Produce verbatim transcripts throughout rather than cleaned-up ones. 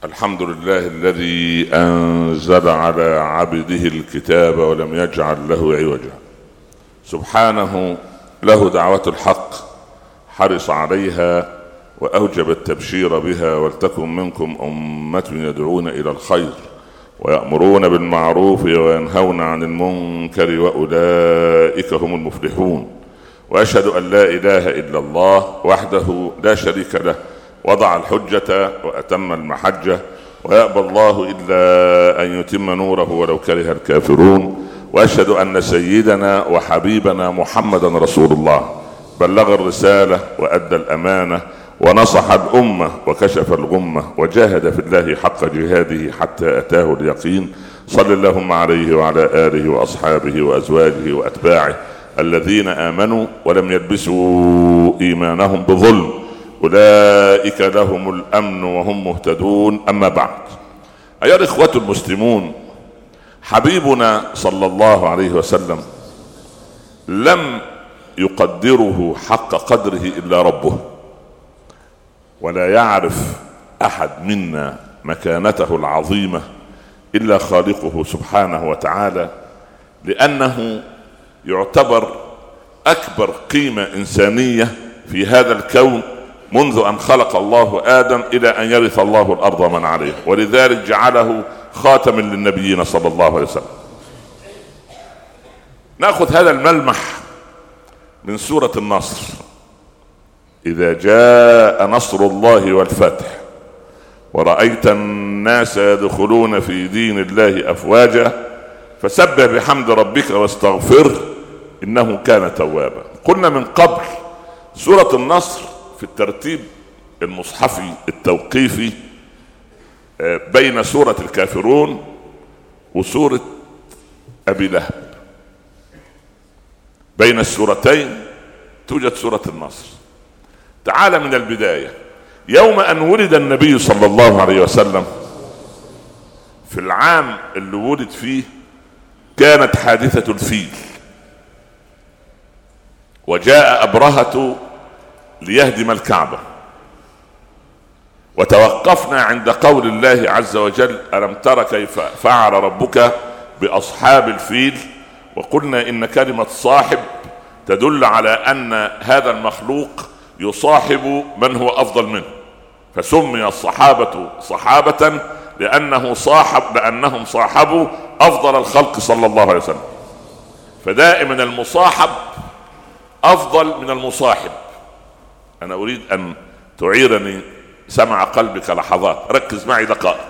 الحمد لله الذي أنزل على عبده الكتاب ولم يجعل له عوجا. سبحانه له دعوة الحق، حرص عليها وأوجب التبشير بها. ولتكن منكم أمة يدعون إلى الخير ويأمرون بالمعروف وينهون عن المنكر وأولئك هم المفلحون. وأشهد أن لا إله إلا الله وحده لا شريك له، وضع الحجة وأتم المحجة، ويأبى الله إلا أن يتم نوره ولو كره الكافرون. وأشهد أن سيدنا وحبيبنا محمدا رسول الله، بلغ الرسالة وأدى الأمانة ونصح الأمة وكشف الغمة وجاهد في الله حق جهاده حتى أتاه اليقين. صلى اللهم عليه وعلى آله وأصحابه وأزواجه وأتباعه الذين آمنوا ولم يلبسوا إيمانهم بظلم، أولئك لهم الأمن وهم مهتدون. أما بعد، أيها الإخوة المسلمون، حبيبنا صلى الله عليه وسلم لم يقدره حق قدره إلا ربه، ولا يعرف أحد منا مكانته العظيمة إلا خالقه سبحانه وتعالى، لأنه يعتبر أكبر قيمة إنسانية في هذا الكون منذ أن خلق الله آدم إلى أن يرث الله الأرض ومن عليها، ولذلك جعله خاتم للنبيين صلى الله عليه وسلم. نأخذ هذا الملمح من سورة النصر: إذا جاء نصر الله والفتح ورأيت الناس يدخلون في دين الله أفواجا فسبح بحمد ربك واستغفره إنه كان توابا. قلنا من قبل سورة النصر في الترتيب المصحفي التوقيفي بين سورة الكافرون وسورة أبي لهب. بين السورتين توجد سورة النصر. تعال من البداية. يوم أن ولد النبي صلى الله عليه وسلم، في العام اللي ولد فيه كانت حادثة الفيل، وجاء أبرهة ليهدم الكعبة. وتوقفنا عند قول الله عز وجل: ألم تر كيف فعل ربك بأصحاب الفيل؟ وقلنا إن كلمة صاحب تدل على أن هذا المخلوق يصاحب من هو أفضل منه، فسمي الصحابة صحابة لأنه صاحب لأنهم صاحبوا أفضل الخلق صلى الله عليه وسلم. فدائما المصاحب أفضل من المصاحب. أنا أريد أن تعيرني سمع قلبك لحظات، ركز معي دقائق.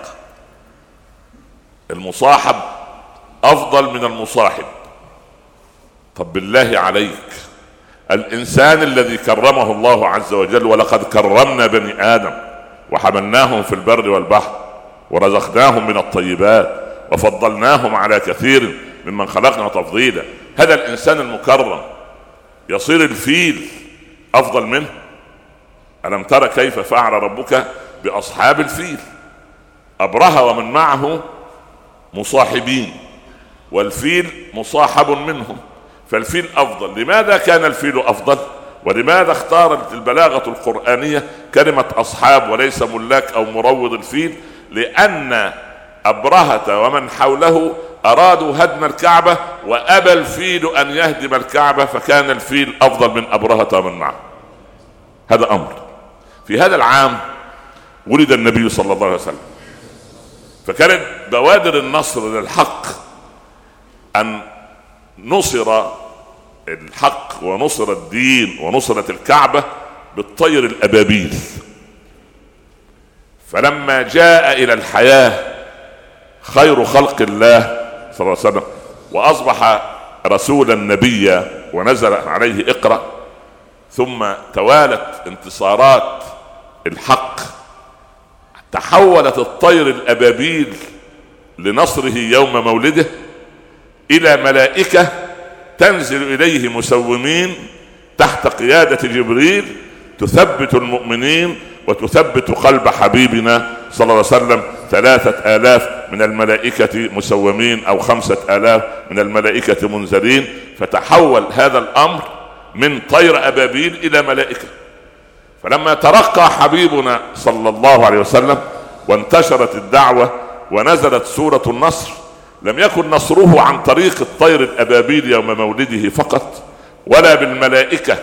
المصاحب أفضل من المصاحب. طب بالله عليك، الإنسان الذي كرمه الله عز وجل: ولقد كرمنا بني آدم وحملناهم في البر والبحر ورزقناهم من الطيبات وفضلناهم على كثير ممن خلقنا تفضيلا. هذا الإنسان المكرم يصير الفيل أفضل منه؟ ألم تر كيف فعل ربك بأصحاب الفيل؟ أبرهة ومن معه مصاحبين، والفيل مصاحب منهم، فالفيل أفضل. لماذا كان الفيل أفضل؟ ولماذا اختارت البلاغة القرآنية كلمة أصحاب وليس ملاك أو مروض الفيل؟ لأن أبرهة ومن حوله أرادوا هدم الكعبة، وأبى الفيل أن يهدم الكعبة، فكان الفيل أفضل من أبرهة ومن معه. هذا أمر. في هذا العام ولد النبي صلى الله عليه وسلم، فكانت بوادر النصر للحق أن نصر الحق ونصر الدين ونصرت الكعبة بالطير الأبابيل. فلما جاء إلى الحياة خير خلق الله صلى الله عليه وسلم وأصبح رسولا نبيا ونزل عليه اقرأ، ثم توالت انتصارات الحق، تحولت الطير الأبابيل لنصره يوم مولده إلى ملائكة تنزل إليه مسومين تحت قيادة جبريل، تثبت المؤمنين وتثبت قلب حبيبنا صلى الله عليه وسلم. ثلاثة آلاف من الملائكة مسومين أو خمسة آلاف من الملائكة منزلين. فتحول هذا الأمر من طير أبابيل إلى ملائكة. فلما ترقى حبيبنا صلى الله عليه وسلم وانتشرت الدعوة ونزلت سورة النصر، لم يكن نصره عن طريق الطير الأبابيل يوم مولده فقط، ولا بالملائكة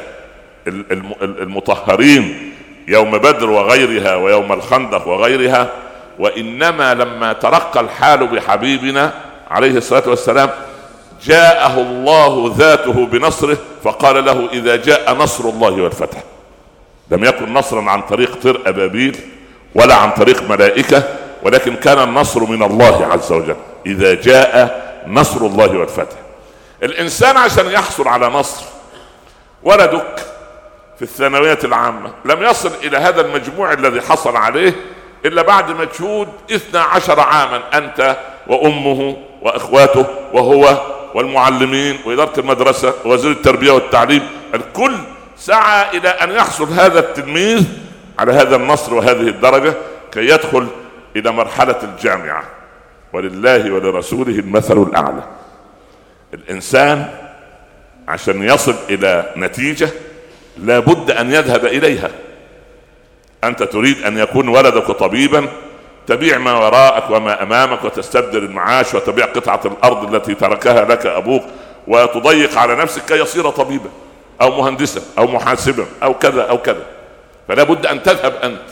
المطهرين يوم بدر وغيرها ويوم الخندق وغيرها، وإنما لما ترقى الحال بحبيبنا عليه الصلاة والسلام جاءه الله ذاته بنصره، فقال له إذا جاء نصر الله والفتح. لم يكن نصرا عن طريق طير أبابيل ولا عن طريق ملائكة، ولكن كان النصر من الله عز وجل إذا جاء نصر الله والفتح. الإنسان عشان يحصل على نصر، ولدك في الثانوية العامة لم يصل إلى هذا المجموع الذي حصل عليه إلا بعد مجهود اثنا عشر عاما، أنت وأمه وإخواته وهو والمعلمين وإدارة المدرسة ووزير التربية والتعليم، الكل سعى إلى أن يحصل هذا التلميذ على هذا النصر وهذه الدرجة كي يدخل إلى مرحلة الجامعة. ولله ولرسوله المثل الأعلى. الإنسان عشان يصل إلى نتيجة لابد أن يذهب إليها. أنت تريد أن يكون ولدك طبيبا، تبيع ما وراءك وما أمامك وتستبدل المعاش وتبيع قطعة الأرض التي تركها لك أبوك وتضيق على نفسك كي يصير طبيبا أو مهندسا أو محاسبا أو كذا أو كذا، فلا بد أن تذهب أنت.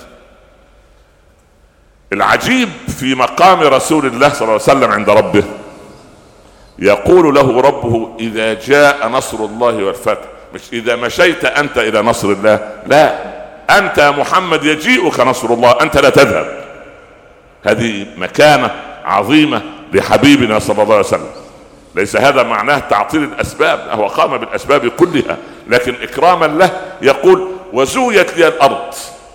العجيب في مقام رسول الله صلى الله عليه وسلم عند ربه، يقول له ربه إذا جاء نصر الله والفتح، مش إذا مشيت أنت إلى نصر الله، لا، أنت يا محمد يجيئك نصر الله، أنت لا تذهب. هذه مكانة عظيمة لحبيبنا صلى الله عليه وسلم. ليس هذا معناه تعطيل الأسباب، هو قام بالأسباب كلها، لكن إكراما له يقول وزويت لي الأرض،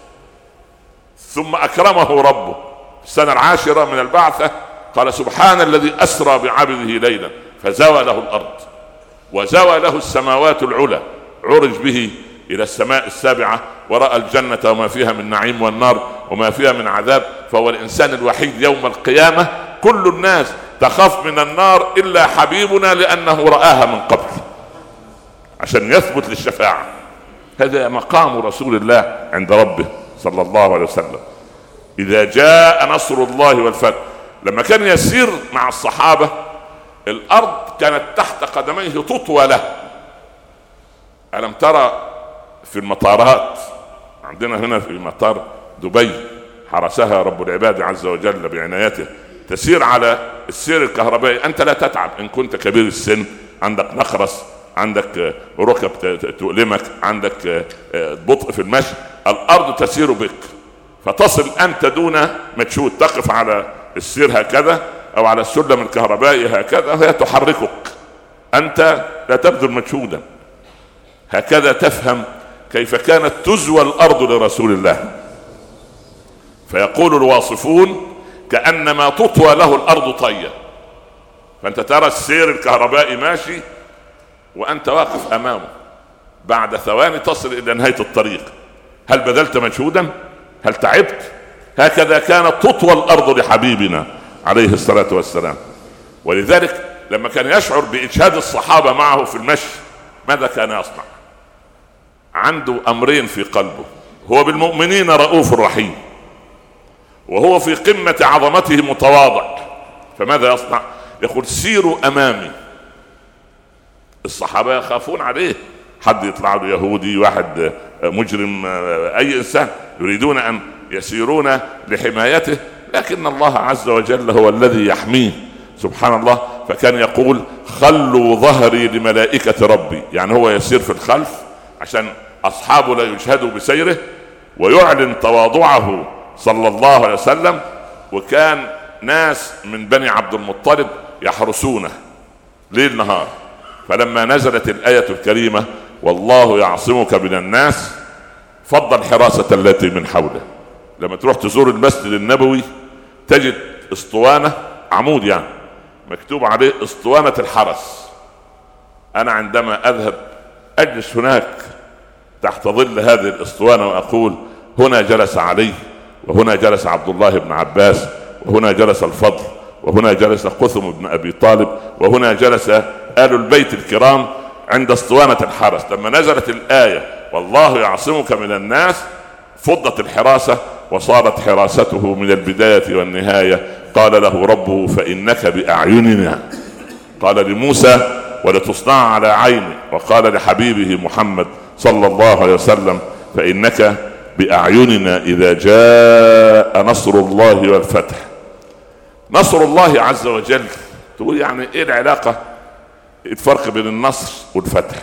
ثم أكرمه ربه في السنة العاشرة من البعثة قال سبحان الذي أسرى بعبده ليلا فزوى له الأرض وزوى له السماوات العلى، عرج به إلى السماء السابعة ورأى الجنة وما فيها من نعيم والنار وما فيها من عذاب. فهو الإنسان الوحيد يوم القيامة كل الناس تخاف من النار إلا حبيبنا لأنه رآها من قبل عشان يثبت للشفاعة. هذا مقام رسول الله عند ربه صلى الله عليه وسلم. إذا جاء نصر الله والفتح، لما كان يسير مع الصحابة الأرض كانت تحت قدميه تطوى له. ألم ترى في المطارات عندنا هنا في مطار دبي حرسها رب العباد عز وجل بعنايته، تسير على السير الكهربائي، أنت لا تتعب إن كنت كبير السن، عندك نخرس، عندك ركب تؤلمك، عندك بطء في المشي، الأرض تسير بك فتصل أنت دون مجهود. تقف على السير هكذا أو على السلم الكهربائي هكذا وهي تحركك، أنت لا تبذل مجهودا. هكذا تفهم كيف كانت تزوى الأرض لرسول الله. فيقول الواصفون كأنما تطوى له الأرض طية. فأنت ترى السير الكهربائي ماشي وأنت واقف أمامه، بعد ثواني تصل إلى نهاية الطريق. هل بذلت مجهودا؟ هل تعبت؟ هكذا كانت تطوى الأرض لحبيبنا عليه الصلاة والسلام. ولذلك لما كان يشعر بإجهاد الصحابة معه في المشي ماذا كان يصنع؟ عنده أمرين في قلبه، هو بالمؤمنين رؤوف رحيم، وهو في قمة عظمته متواضع. فماذا يصنع؟ يقول سيروا أمامي. الصحابة يخافون عليه، حد يطلع له يهودي، واحد مجرم، أي إنسان، يريدون أن يسيرون لحمايته، لكن الله عز وجل هو الذي يحميه سبحان الله. فكان يقول خلوا ظهري لملائكة ربي، يعني هو يسير في الخلف عشان أصحابه لا يجهدوا بسيره، ويعلن تواضعه صلى الله عليه وسلم. وكان ناس من بني عبد المطلب يحرسونه ليل نهار. فلما نزلت الآية الكريمة والله يعصمك من الناس فضل حراسة التي من حوله. لما تروح تزور المسجد النبوي تجد اسطوانة، عمود يعني مكتوب عليه اسطوانة الحرس. أنا عندما أذهب أجلس هناك تحت ظل هذه الاسطوانة وأقول هنا جلس علي، وهنا جلس عبد الله بن عباس، وهنا جلس الفضل، وهنا جلس قثم بن أبي طالب، وهنا جلس آل البيت الكرام عند اسطوانة الحرس. لما نزلت الآية والله يعصمك من الناس فضت الحراسة وصارت حراسته من البداية والنهاية. قال له ربه فإنك بأعيننا. قال لموسى ولتصنع على عيني، وقال لحبيبه محمد صلى الله عليه وسلم فإنك بأعيننا إذا جاء نصر الله والفتح. نصر الله عز وجل، تقول يعني ايه العلاقة، الفرق بين النصر والفتح؟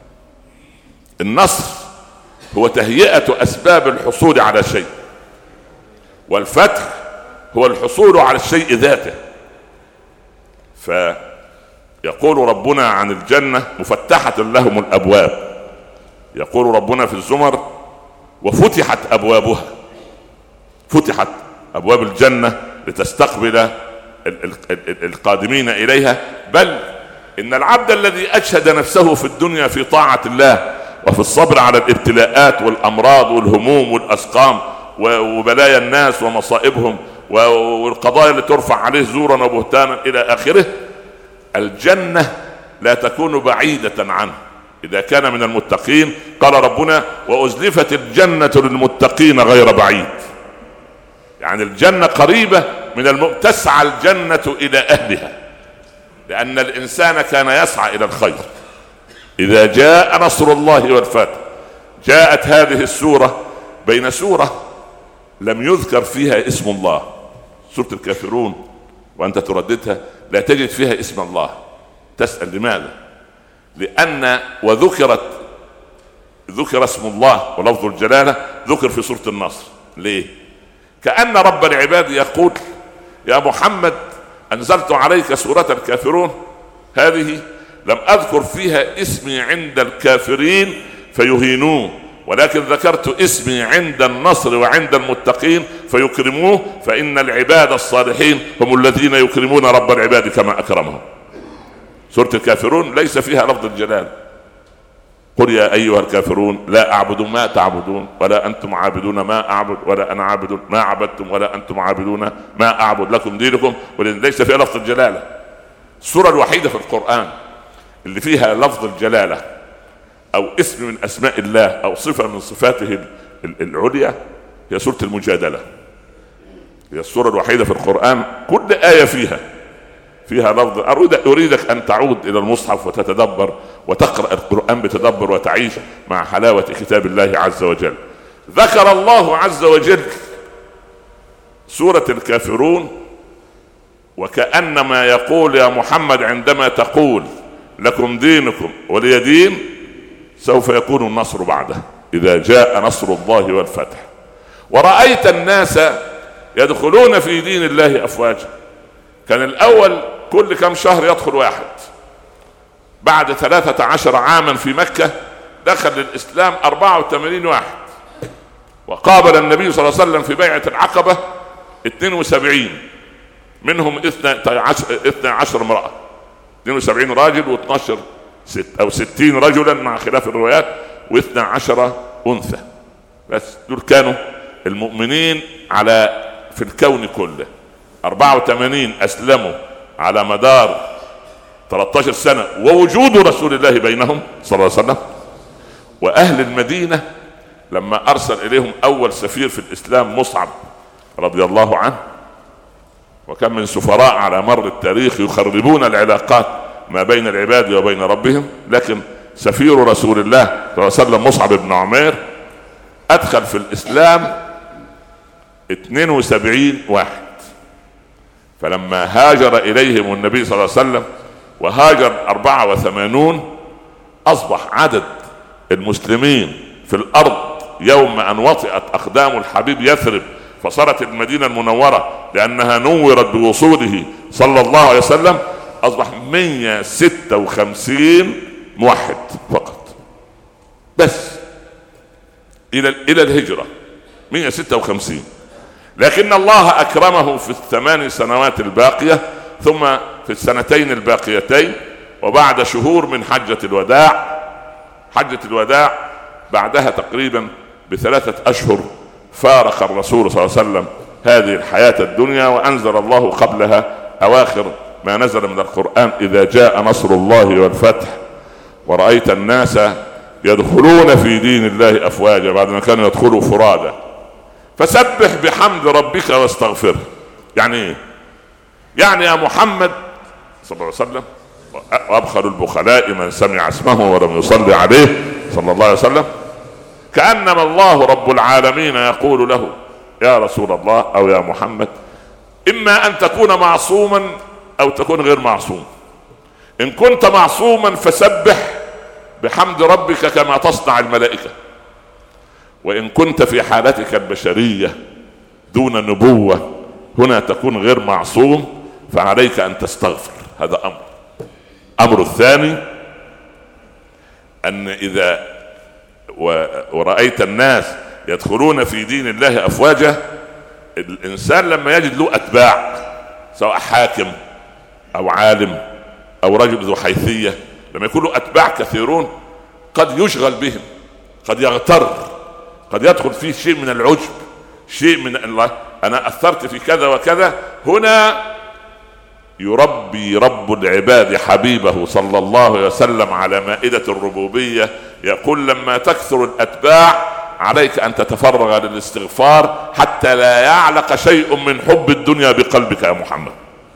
النصر هو تهيئة أسباب الحصول على شيء، والفتح هو الحصول على الشيء ذاته. فيقول ربنا عن الجنة مفتحة لهم الأبواب، يقول ربنا في الزمر وفتحت أبوابها. فتحت أبواب الجنة لتستقبل القادمين إليها. بل إن العبد الذي أجهد نفسه في الدنيا في طاعة الله وفي الصبر على الابتلاءات والأمراض والهموم والأسقام وبلايا الناس ومصائبهم والقضايا اللي ترفع عليه زورا وبهتانا إلى آخره، الجنة لا تكون بعيدة عنه إذا كان من المتقين. قال ربنا وأزلفت الجنة للمتقين غير بعيد، يعني الجنة قريبة من الم... تسعى الجنة إلى أهلها، لأن الإنسان كان يسعى إلى الخير. إذا جاء نصر الله والفتح. جاءت هذه السورة بين سورة لم يذكر فيها اسم الله، سورة الكافرون، وأنت ترددها لا تجد فيها اسم الله. تسأل لماذا؟ لأن وذكرت ذكر اسم الله ولفظ الجلالة ذكر في سورة النصر. ليه؟ كأن رب العباد يقول يا محمد أنزلت عليك سورة الكافرون، هذه لم أذكر فيها اسمي عند الكافرين فيهينوه، ولكن ذكرت اسمي عند النصر وعند المتقين فيكرموه، فإن العباد الصالحين هم الذين يكرمون رب العباد كما أكرمهم. سورة الكافرون ليس فيها لفظ الجلال. قل يا أيها الكافرون لا أعبد ما تعبدون ولا أنتم عابدون ما أعبد ولا أنا عابد ما عبدتم ولا أنتم عابدون ما أعبد لكم دينكم، وليس فيها لفظ الجلالة. السورة الوحيدة في القرآن اللي فيها لفظ الجلالة أو اسم من أسماء الله أو صفة من صفاته العليا هي سورة المجادلة. هي السورة الوحيدة في القرآن كل آية فيها فيها لفظ. أريدك أن تعود إلى المصحف وتتدبر وتقرأ القرآن بتدبر وتعيش مع حلاوة كتاب الله عز وجل. ذكر الله عز وجل سورة الكافرون وكأنما يقول يا محمد عندما تقول لكم دينكم ولي دين سوف يكون النصر بعده إذا جاء نصر الله والفتح. ورأيت الناس يدخلون في دين الله أفواجا. كان الأول كل كم شهر يدخل واحد. بعد ثلاثة عشر عاما في مكة دخل للإسلام أربعة وثمانين واحد، وقابل النبي صلى الله عليه وسلم في بيعة العقبة اثنين وسبعين، منهم اثني عشر امرأة، اثنين وسبعين راجل واثناشر ست أو ستين رجلا مع خلاف الروايات، واثنى عشر أنثى. بس دول كانوا المؤمنين على في الكون كله. أربعة وثمانين أسلموا على مدار ثلاثة عشر سنة ووجود رسول الله بينهم صلى الله عليه وسلم. وأهل المدينة لما أرسل إليهم أول سفير في الإسلام مصعب رضي الله عنه، وكم من سفراء على مر التاريخ يخربون العلاقات ما بين العباد وبين ربهم، لكن سفير رسول الله صلى الله عليه وسلم مصعب بن عمير أدخل في الإسلام اثنين وسبعين واحد. فلما هاجر إليهم النبي صلى الله عليه وسلم وهاجر أربعة وثمانون أصبح عدد المسلمين في الأرض يوم أن وطئت أقدام الحبيب يثرب فصارت المدينة المنورة لأنها نورت بوصوله صلى الله عليه وسلم أصبح مئة وستة وخمسين موحد فقط بس إلى إلى الهجرة مئة وستة وخمسين. لكن الله أكرمه في الثمان سنوات الباقية ثم في السنتين الباقيتين وبعد شهور من حجة الوداع. حجة الوداع بعدها تقريبا بثلاثة أشهر فارق الرسول صلى الله عليه وسلم هذه الحياة الدنيا، وأنزل الله قبلها أواخر ما نزل من القرآن إذا جاء نصر الله والفتح ورأيت الناس يدخلون في دين الله أفواجا بعد ما كانوا يدخلوا فرادا. فسبح بحمد ربك واستغفره. يعني ايه؟ يعني يا محمد صلى الله عليه وسلم، وابخل البخلاء من سمع اسمه ولم يصلي عليه صلى الله عليه وسلم، كأنما الله رب العالمين يقول له يا رسول الله او يا محمد، اما ان تكون معصوما او تكون غير معصوم. ان كنت معصوما فسبح بحمد ربك كما تصنع الملائكة، وان كنت في حالتك البشرية دون نبوة هنا تكون غير معصوم فعليك ان تستغفر. هذا امر. امر الثاني ان اذا ورأيت الناس يدخلون في دين الله افواجا، الانسان لما يجد له اتباع سواء حاكم او عالم او رجل ذو حيثية، لما يكون له اتباع كثيرون قد يشغل بهم، قد يغتر، قد يدخل فيه شيء من العجب، شيء من الله انا اثرت في كذا وكذا. هنا يربي رب العباد حبيبه صلى الله عليه وسلم على مائدة الربوبية، يقول لما تكثر الاتباع عليك ان تتفرغ للاستغفار حتى لا يعلق شيء من حب الدنيا بقلبك يا محمد.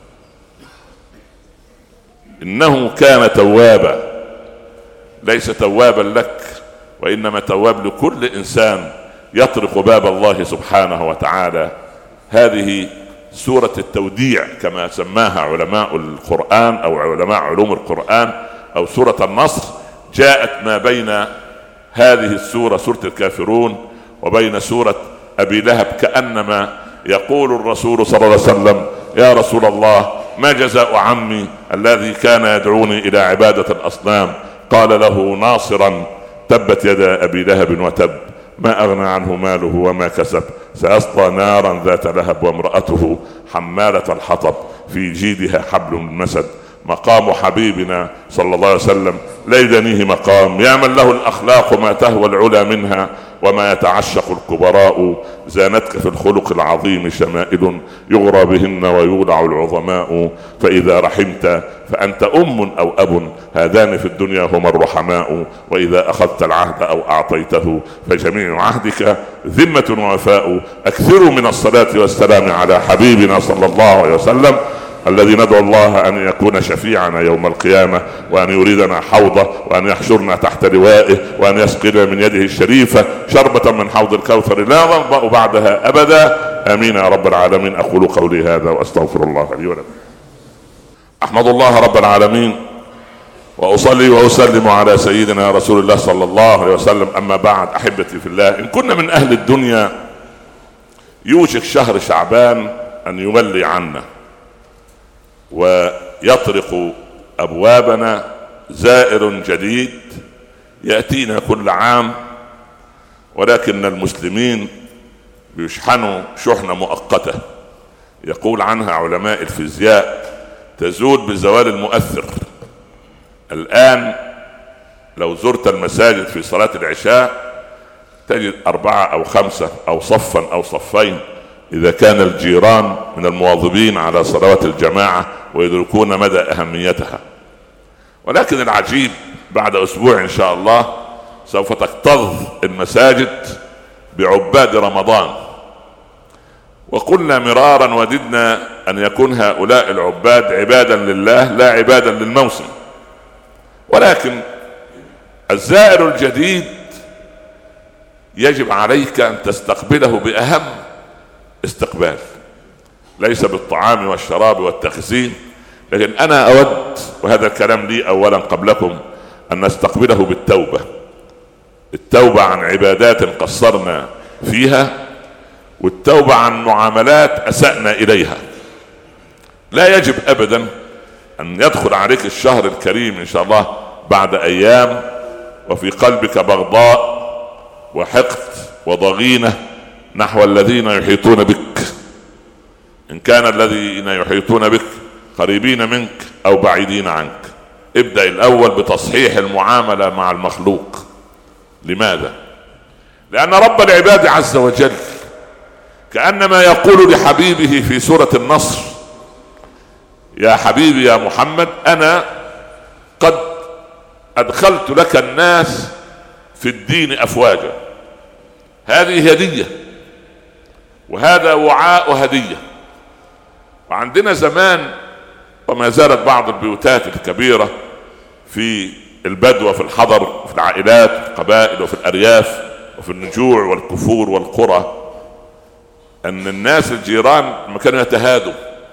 انه كان توابا، ليس توابا لك وانما تواب لكل انسان يطرق باب الله سبحانه وتعالى. هذه سورة التوديع كما سماها علماء القرآن او علماء علوم القرآن، او سورة النصر. جاءت ما بين هذه السورة سورة الكافرون وبين سورة ابي لهب، كأنما يقول الرسول صلى الله عليه وسلم يا رسول الله ما جزاء عمي الذي كان يدعوني الى عبادة الاصنام؟ قال له ناصرا تبت يدا ابي لهب وتب ما اغنى عنه ماله وما كسب سيصلى نارا ذات لهب وامرأته حمالة الحطب في جيدها حبل من مسد. مقام حبيبنا صلى الله عليه وسلم لا يدنيه مقام، يا من له الاخلاق ما تهوى العلا منها وما يتعشق الكبراء. زانتك في الخلق العظيم شمائل يغرى بهن ويولع العظماء. فاذا رحمت فانت ام او اب، هذان في الدنيا هما الرحماء. واذا اخذت العهد او اعطيته فجميع عهدك ذمة ووفاء. اكثروا من الصلاة والسلام على حبيبنا صلى الله عليه وسلم الذي ندعو الله أن يكون شفيعنا يوم القيامة، وأن يريدنا حوضه، وأن يحشرنا تحت لوائه، وأن يسقنا من يده الشريفة شربة من حوض الكوثر لا نظمأ بعدها أبدا. آمين يا رب العالمين. أقول قولي هذا وأستغفر الله لي ولكم. أحمد الله رب العالمين وأصلي وأسلم على سيدنا رسول الله صلى الله عليه وسلم. أما بعد، أحبتي في الله، إن كنا من أهل الدنيا يوشك شهر شعبان أن يولي عنا ويطرق أبوابنا زائر جديد يأتينا كل عام، ولكن المسلمين بيشحنوا شحنة مؤقتة يقول عنها علماء الفيزياء تزول بزوال المؤثر. الآن لو زرت المساجد في صلاة العشاء تجد أربعة أو خمسة أو صفا أو صفين إذا كان الجيران من المواظبين على صلوات الجماعة ويدركون مدى أهميتها. ولكن العجيب بعد أسبوع إن شاء الله سوف تكتظ المساجد بعباد رمضان. وقلنا مرارا وددنا أن يكون هؤلاء العباد عبادا لله لا عبادا للموسم، ولكن الزائر الجديد يجب عليك أن تستقبله بأهم استقبال، ليس بالطعام والشراب والتخزين، لكن أنا أود، وهذا الكلام لي أولا قبلكم، أن نستقبله بالتوبة. التوبة عن عبادات قصرنا فيها، والتوبة عن معاملات أسأنا إليها. لا يجب أبدا أن يدخل عليك الشهر الكريم إن شاء الله بعد أيام وفي قلبك بغضاء وحقد وضغينة نحو الذين يحيطون بك، إن كان الذين يحيطون بك قريبين منك أو بعيدين عنك. ابدأ الأول بتصحيح المعاملة مع المخلوق. لماذا؟ لأن رب العباد عز وجل كأنما يقول لحبيبه في سورة النصر يا حبيبي يا محمد أنا قد أدخلت لك الناس في الدين أفواجا. هذه هدية وهذا وعاء هدية. وعندنا زمان وما زالت بعض البيوتات الكبيرة في البدو وفي الحضر وفي العائلات وفي القبائل وفي الأرياف وفي النجوع والكفور والقرى أن الناس الجيران ما كانوا يتهادوا،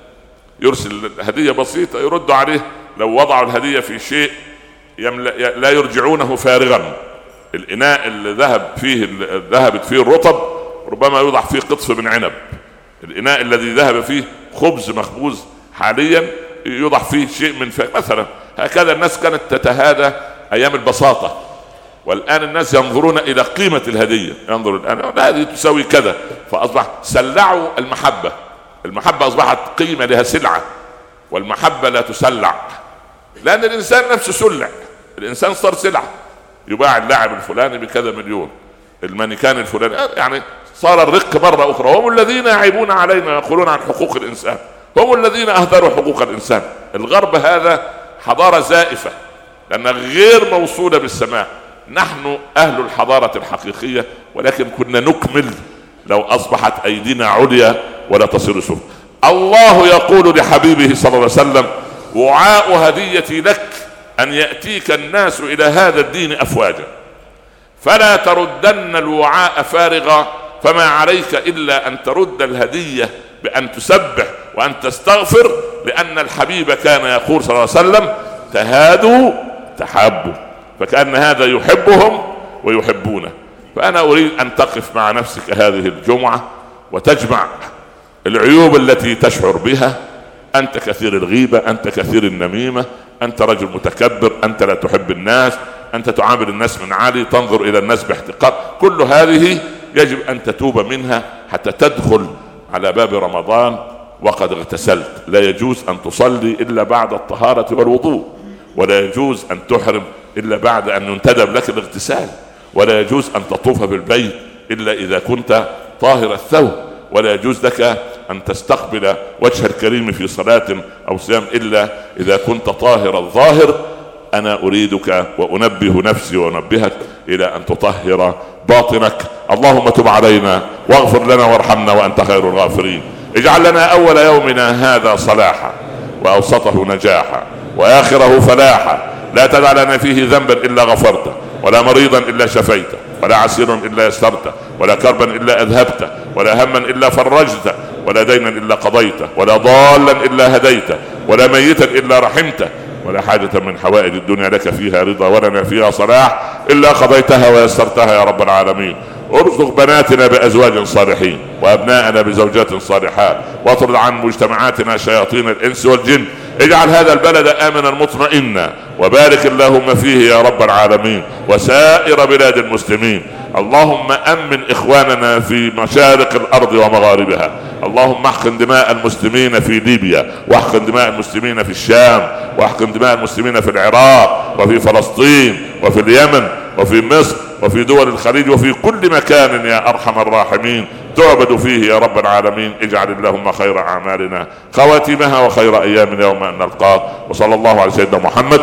يرسل هدية بسيطة يردوا عليه، لو وضعوا الهدية في شيء لا يرجعونه فارغا. الإناء اللي ذهب فيه ذهبت فيه الرطب ربما يوضع فيه قطف من عنب، الإناء الذي ذهب فيه خبز مخبوز حاليا يوضع فيه شيء من فارغ مثلا. هكذا الناس كانت تتهادى أيام البساطة، والآن الناس ينظرون إلى قيمة الهدية، ينظر الآن هذه تساوي كذا، فأصبح سلعوا المحبة. المحبة أصبحت قيمة لها سلعة، والمحبة لا تسلع، لأن الإنسان نفسه سلع، الإنسان صار سلعة، يباع اللاعب الفلاني بكذا مليون، المانيكان الفلاني، يعني صار الرق مرة أخرى. هم الذين يعيبون علينا يقولون عن حقوق الإنسان، هم الذين أهدروا حقوق الإنسان. الغرب هذا حضارة زائفة لأنها غير موصولة بالسماء، نحن أهل الحضارة الحقيقية، ولكن كنا نكمل لو أصبحت أيدينا عليا ولا تصير سفلى. الله يقول لحبيبه صلى الله عليه وسلم: وعاء هديتي لك أن يأتيك الناس إلى هذا الدين أفواجا، فلا تردن الوعاء فارغا، فما عليك إلا أن ترد الهدية بأن تسبح وأن تستغفر، لأن الحبيب كان يقول صلى الله عليه وسلم: تهادوا تحابوا، فكأن هذا يحبهم ويحبونه. فأنا أريد أن تقف مع نفسك هذه الجمعة وتجمع العيوب التي تشعر بها. أنت كثير الغيبة، أنت كثير النميمة، أنت رجل متكبر، أنت لا تحب الناس، أنت تعامل الناس من عالي، تنظر إلى الناس باحتقار. كل هذه يجب أن تتوب منها حتى تدخل على باب رمضان وقد اغتسلت. لا يجوز أن تصلي إلا بعد الطهارة والوضوء، ولا يجوز أن تحرم إلا بعد أن ينتدب لك الاغتسال، ولا يجوز أن تطوف بالبيت إلا إذا كنت طاهر الثوب، ولا يجوز لك أن تستقبل وجه الكريم في صلاة أو صيام إلا إذا كنت طاهر الظاهر. أنا أريدك وأنبه نفسي وأنبهك إلى أن تطهر باطنك. اللهم تب علينا واغفر لنا وارحمنا وأنت خير الغافرين. اجعل لنا أول يومنا هذا صلاحا، وأوسطه نجاحا، وآخره فلاحا. لا تدع لنا فيه ذنبا إلا غفرته، ولا مريضا إلا شفيته، ولا عسيرا إلا يسرته، ولا كربا إلا أذهبته، ولا هما إلا فرجته، ولا دينا إلا قضيته، ولا ضالا إلا هديته، ولا ميتا إلا رحمته، ولا حاجة من حوائج الدنيا لك فيها رضا ولنا فيها صلاح إلا قضيتها ويسرتها يا رب العالمين. ارزق بناتنا بأزواج صالحين، وأبناءنا بزوجات صالحات، واطرد عن مجتمعاتنا شياطين الإنس والجن. اجعل هذا البلد آمنا مطمئنا، وبارك اللهم فيه يا رب العالمين، وسائر بلاد المسلمين. اللهم أمن إخواننا في مشارق الأرض ومغاربها. اللهم احقن دماء المسلمين في ليبيا، واحقن دماء المسلمين في الشام، واحقن دماء المسلمين في العراق وفي فلسطين وفي اليمن وفي مصر وفي دول الخليج وفي كل مكان يا أرحم الراحمين تعبد فيه يا رب العالمين. اجعل اللهم خير أعمالنا خواتمها وخير أيامنا يوم أن نلقاك. وصلى الله على سيدنا محمد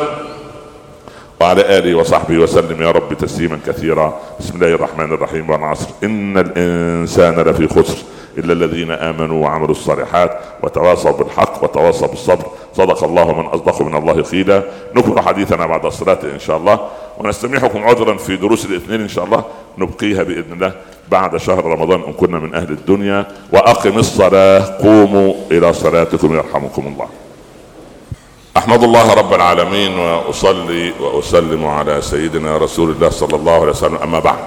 وعلى آله وصحبه وسلم يا رب تسليما كثيرا. بسم الله الرحمن الرحيم. والعصر إن الإنسان لفي خسر إلا الذين آمنوا وعملوا الصالحات وتواصوا بالحق وتواصوا بالصبر. صدق الله من أصدق من الله قيلا. نكمل حديثنا بعد الصلاة إن شاء الله، ونستميحكم عذرا في دروس الاثنين إن شاء الله نبقيها بإذن الله بعد شهر رمضان إن كنا من أهل الدنيا. وأقم الصلاة قوموا إلى صلاتكم يرحمكم الله. أحمد الله رب العالمين وأصلي وأسلم على سيدنا رسول الله صلى الله عليه وسلم. أما بعد،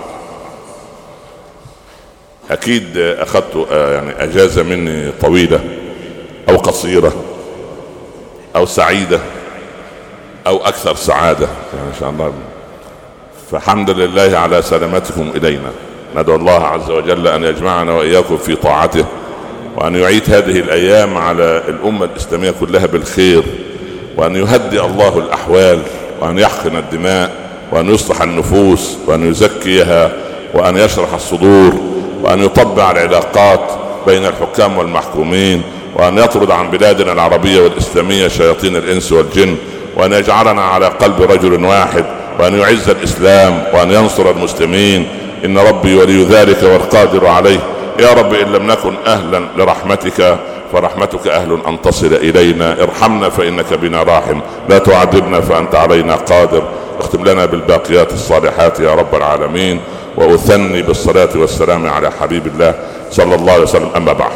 أكيد أخذت يعني أجازة مني طويلة أو قصيرة أو سعيدة أو أكثر سعادة يعني إن شاء الله، فحمد لله على سلامتكم إلينا. ندعو الله عز وجل أن يجمعنا وإياكم في طاعته، وأن يعيد هذه الأيام على الأمة الإسلامية كلها بالخير، وأن يهدئ الله الأحوال، وأن يحقن الدماء، وأن يصلح النفوس، وأن يزكيها، وأن يشرح الصدور، وأن يطبع العلاقات بين الحكام والمحكومين، وأن يطرد عن بلادنا العربية والإسلامية شياطين الإنس والجن، وأن يجعلنا على قلب رجل واحد، وأن يعز الإسلام، وأن ينصر المسلمين. إن ربي ولي ذلك والقادر عليه. يا رب إن لم نكن أهلا لرحمتك فرحمتك أهل أن تصل إلينا. ارحمنا فإنك بنا راحم، لا تعذبنا فأنت علينا قادر. اختم لنا بالباقيات الصالحات يا رب العالمين، وأثني بالصلاة والسلام على حبيب الله صلى الله عليه وسلم. أما بعد،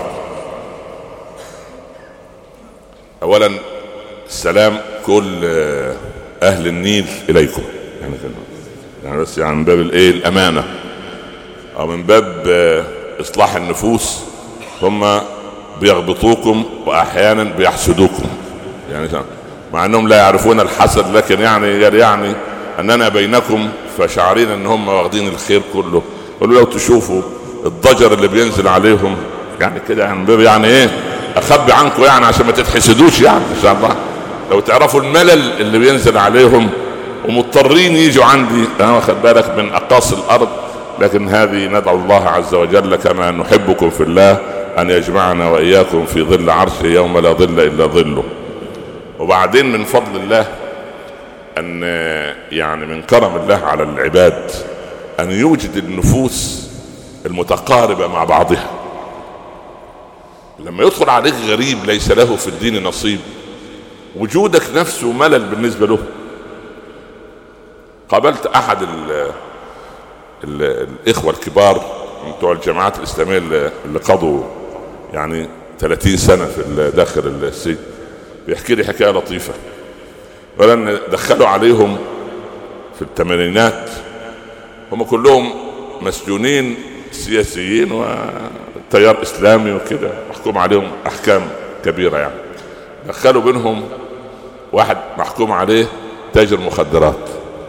أولا السلام كل أهل النيل إليكم، يعني, يعني بس يعني من باب الإيه الأمانة أو من باب إصلاح النفوس، هم بيغبطوكم وأحيانا بيحسدوكم، يعني مع أنهم لا يعرفون الحسد، لكن يعني يعني أننا بينكم فشعرين أن هم واخدين الخير كله. قالوا لو تشوفوا الضجر اللي بينزل عليهم يعني كده، يعني يعني إيه أخبي عنكم يعني عشان ما تتحسدوش يعني إن شاء الله. لو تعرفوا الملل اللي بينزل عليهم ومضطرين يجوا عندي، أنا واخد بالك من أقاصي الأرض، لكن هذه ندعو الله عز وجل كما نحبكم في الله أن يجمعنا وإياكم في ظل عرشه يوم لا ظل إلا ظله. وبعدين من فضل الله أن يعني من كرم الله على العباد أن يوجد النفوس المتقاربة مع بعضها. لما يدخل عليك غريب ليس له في الدين نصيب، وجودك نفسه ملل بالنسبة له. قابلت أحد ال ال الإخوة الكبار بتوع الجماعات الإسلامية اللي قضوا يعني ثلاثين سنة في داخل السجن، بيحكي لي حكاية لطيفة. ولأن دخلوا عليهم في الثمانينات، هم كلهم مسجونين سياسيين وتيار إسلامي وكده، محكوم عليهم أحكام كبيرة يعني. دخلوا بينهم واحد محكوم عليه تاجر مخدرات،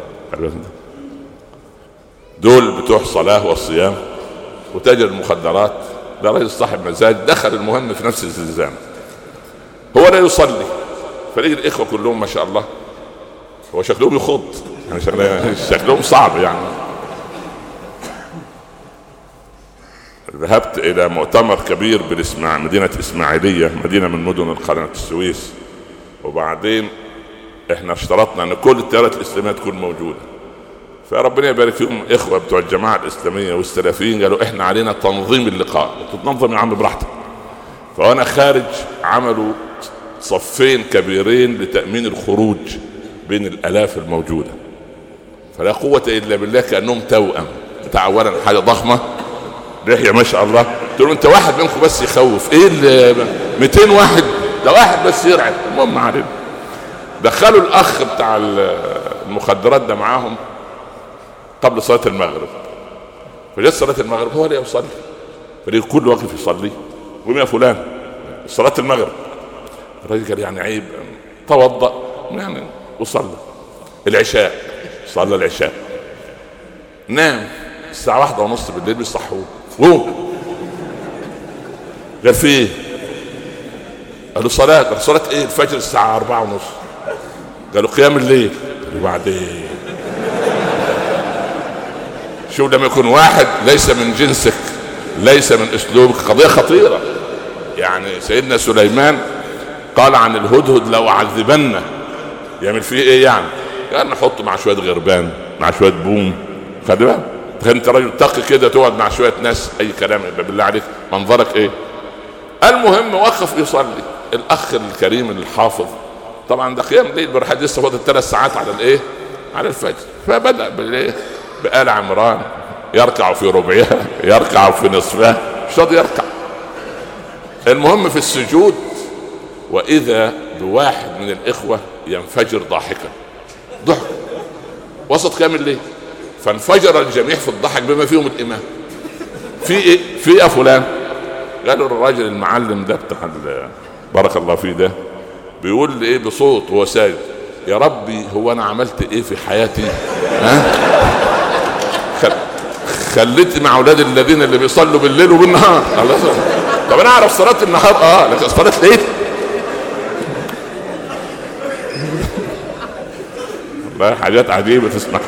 دول بتوع صلاة والصيام، وتاجر المخدرات ده رجل صاحب مزاج. دخل المهم في نفس الزلزال، هو لا يصلي، فريق الإخوة كلهم ما شاء الله، هو شكلهم يخض يعني، شكلهم صعب يعني. ذهبت إلى مؤتمر كبير بالإسماع مدينة إسماعيلية، مدينة من مدن قناة السويس، وبعدين إحنا اشترطنا أن كل التيارات الإسلامية تكون موجودة. فربنا يبارك فيهم إخوة بتوع الجماعة الإسلامية والسلفيين قالوا إحنا علينا تنظيم اللقاء، تتنظم يا عم براحتك. فأنا خارج عملوا صفين كبيرين لتأمين الخروج بين الآلاف الموجودة، فلا قوة إلا بالله، كأنهم توأم. بتاع أولا حاجة ضخمة لحية ما شاء الله، تقول انت واحد منكم بس يخوف، ايه اللي مئتين واحد ده واحد بس يرعب. المهم علينا دخلوا الاخ بتاع المخدرات ده معاهم قبل صلاة المغرب، فجت صلاة المغرب هو اللي يصلي، فريق كل واقف يصلي، ومين يا فلان صلاة المغرب؟ الراجل قال يعني عيب، توضأ يعني وصلى العشاء. صلى العشاء، نام الساعة واحدة ونص بالليل بيصحوه، قوم. قال في ايه؟ قالوا صلاة. قال صلاة ايه؟ الفجر الساعة أربعة ونص. قالوا قيام الليل. قالوا بعدين شوف، لما يكون واحد ليس من جنسك ليس من اسلوبك قضية خطيرة. يعني سيدنا سليمان قال عن الهدهد لو عذبنه، يعمل فيه ايه يعني؟ قال نحطه مع شوية غربان مع شوية بوم. خلي بالك انت راجل تقي كده تقعد مع شويه ناس اي كلام، بالله عليك منظرك ايه؟ المهم وقف يصلي الاخ الكريم الحافظ، طبعا ده قيام ليل برحد لسه فاضل ثلاث ساعات على الايه؟ على الفجر. فبدا بالايه؟ بآل عمران يركع في ربعها يركع في نصفها، مش راضي يركع. المهم في السجود، واذا بواحد من الاخوه ينفجر ضاحكا، ضحك وسط قيام الليل، فانفجر الجميع في الضحك بما فيهم الامام. في ايه؟ في ايه يا فلان؟ قالوا الراجل المعلم ده بتاع بارك الله فيه ده بيقول لي ايه بصوت وهو ساجد، يا ربي هو انا عملت ايه في حياتي؟ ها؟ خليت مع اولاد الذين اللي بيصلوا بالليل وبالنهار. طب انا اعرف صلاه النهار اه لكن صلاه الليل والله حاجات عجيبه تسمع.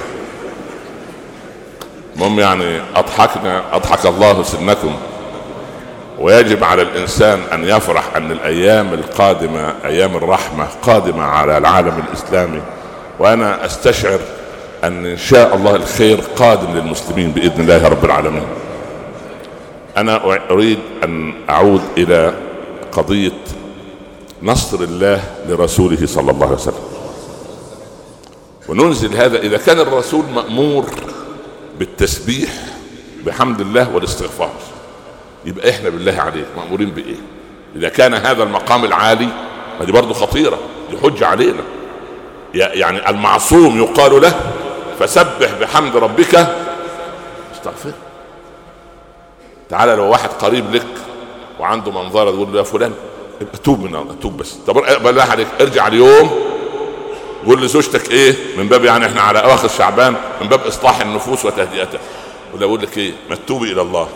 المهم يعني اضحكنا اضحك الله سنكم. ويجب على الانسان ان يفرح ان الايام القادمه ايام الرحمه قادمه على العالم الاسلامي، وانا استشعر ان ان شاء الله الخير قادم للمسلمين باذن الله رب العالمين. أنا أريد أن أعود إلى قضية نصر الله لرسوله صلى الله عليه وسلم، وننزل هذا. إذا كان الرسول مأمور بالتسبيح بحمد الله والاستغفار، يبقى إحنا بالله عليك مأمورين بإيه؟ إذا كان هذا المقام العالي، ما دي برضو خطيرة، دي حجة علينا. يعني المعصوم يقال له فسبح بحمد ربك استغفر. تعالى لو واحد قريب لك وعنده منظرة تقول له يا فلان توب من الله، توب بس، طب بالله عليك ارجع اليوم قول لزوجتك ايه، من باب يعني احنا على اواخر شعبان، من باب اصلاح النفوس وتهدئتها، ولا اقول لك ايه، ما تتوبي الى الله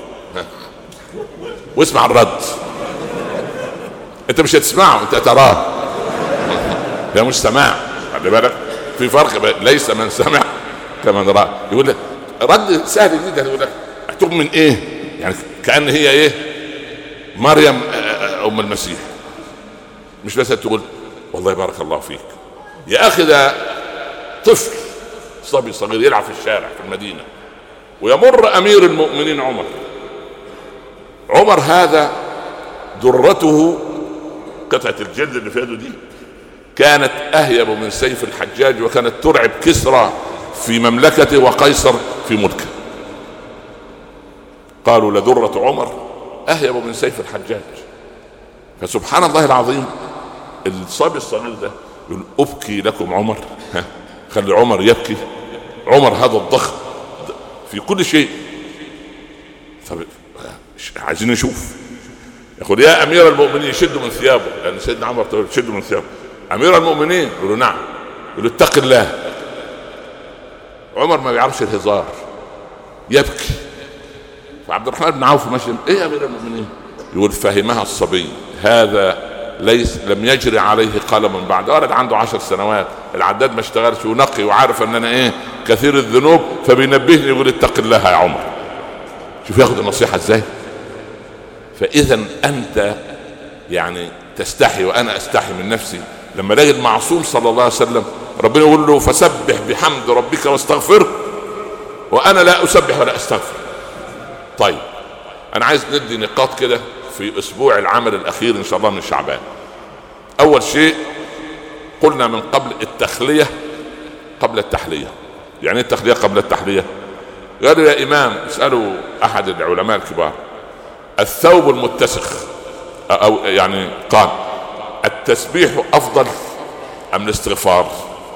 واسمع الرد. انت مش هتسمعه، انت تراه، ده مش سماع، خلي بالك في فرق، ليس من سمع كمن رأى. يقول لك رد سهل جدا، يقول لك اتوب من ايه، يعني كأن هي ايه، مريم ام المسيح. مش بس تقول والله بارك الله فيك يا اخي، ده طفل صبي صغير يلعب في الشارع في المدينة، ويمر امير المؤمنين عمر. عمر هذا درته قطعة الجلد اللي في يده دي كانت اهيب من سيف الحجاج، وكانت ترعب كسرى في مملكته وقيصر في ملكه. قالوا لدرة عمر اهيب من سيف الحجاج. فسبحان الله العظيم، الصبي الصغير ده يقول ابكي لكم عمر، ها خلي عمر يبكي. عمر هذا الضخم في كل شيء. عايزين نشوف، يقول يا امير المؤمنين شدوا من ثيابه، لان سيدنا عمر تقول شدوا من ثيابه. امير المؤمنين يقولوا نعم، يقولوا اتق الله. عمر ما بيعرفش الهزار، يبكي. فعبد الرحمن بن عوف ماشي، ايه يا امير المؤمنين؟ يقول فهمها الصبي، هذا ليس لم يجري عليه قلم بعد، ولد عنده عشر سنوات، العداد ما اشتغلش ونقي وعارف ان انا ايه كثير الذنوب، فبينبهني يقول اتق الله يا عمر. شوف ياخد النصيحة ازاي. فاذا انت يعني تستحي وانا استحي من نفسي لما الاقي المعصوم صلى الله عليه وسلم ربنا يقول له فسبح بحمد ربك واستغفر، وانا لا اسبح ولا استغفر. طيب انا عايز ندي نقاط كده في اسبوع العمل الاخير ان شاء الله من شعبان. اول شيء قلنا من قبل التخلية قبل التحلية. يعني ايه التخلية قبل التحلية؟ قالوا يا امام، اسألوا احد العلماء الكبار، الثوب المتسخ او يعني قال التسبيح افضل ام الاستغفار؟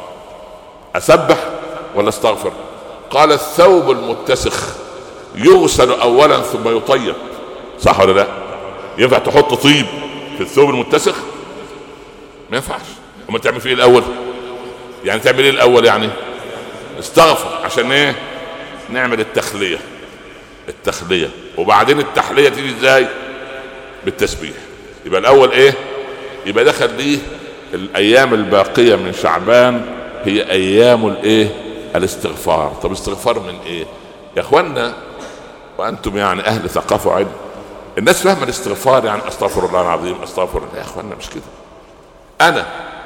اسبح ولا استغفر؟ قال الثوب المتسخ يغسل اولا ثم يطيب، صح ولا لا؟ ينفع تحط طيب في الثوب المتسخ؟ ما ينفعش. وما تعمل فيه الاول؟ يعني تعمل ايه الاول؟ يعني استغفر. عشان ايه؟ نعمل التخلية. التخلية وبعدين التحلية تيجي ازاي؟ بالتسبيح. يبقى الاول ايه؟ يبقى دخل ليه الايام الباقية من شعبان هي ايام الايه؟ الاستغفار. طب استغفار من ايه يا اخوانا؟ وانتم يعني اهل ثقافة وعلم، الناس فاهمة الاستغفار يعني استغفر الله العظيم استغفر الله. يا اخوانا مش كده. انا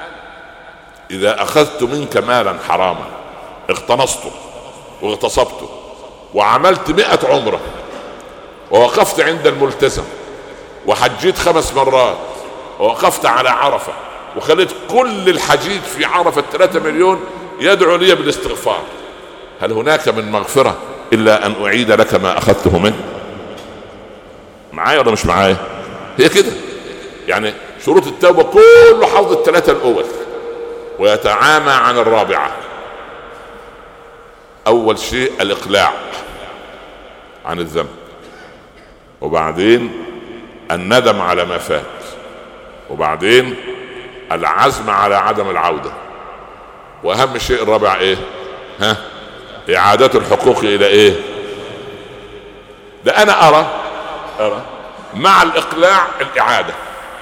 اذا اخذت منك مالا حراما، اقتنصته واغتصبته، وعملت مئة عمرة، ووقفت عند الملتزم، وحجيت خمس مرات، ووقفت على عرفة، وخليت كل الحجيج في عرفة ثلاثة مليون يدعو لي بالاستغفار، هل هناك من مغفرة إلا أن أعيد لك ما أخذته منه؟ معايا ولا مش معايا؟ هي كده. يعني شروط التوبة كله حفظ الثلاثة الأول ويتعامى عن الرابعة. أول شيء الإقلاع عن الذنب، وبعدين الندم على ما فات، وبعدين العزم على عدم العودة، وأهم شيء الرابع إيه؟ ها؟ إعادة الحقوق إلى إيه؟ ده أنا أرى أرى مع الإقلاع الإعادة،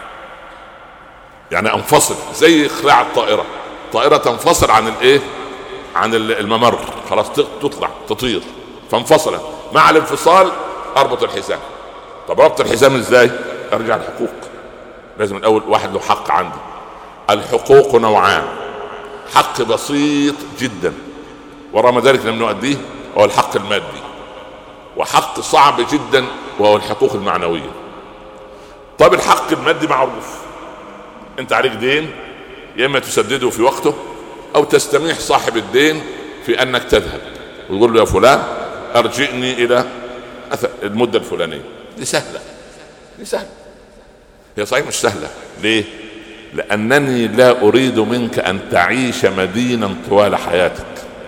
يعني أنفصل زي إقلاع الطائرة. الطائرة تنفصل عن الإيه؟ عن الممر، خلاص تطلع تطير، فانفصلت. مع الانفصال أربط الحزام. طب ربط الحزام إزاي؟ أرجع الحقوق. لازم الأول واحد له حق عندي. الحقوق نوعان، حق بسيط جدا ورغم ذلك لم نؤديه، هو الحق المادي، وحق صعب جدا وهو الحقوق المعنوية. طب الحق المادي معروف، انت عليك دين، يا اما تسدده في وقته او تستميح صاحب الدين في انك تذهب وتقول له يا فلان ارجعني الى المدة الفلانية. دي سهلة، دي سهلة، هي صحيح مش سهلة. ليه؟ لأنني لا أريد منك أن تعيش مدينا طوال حياتك.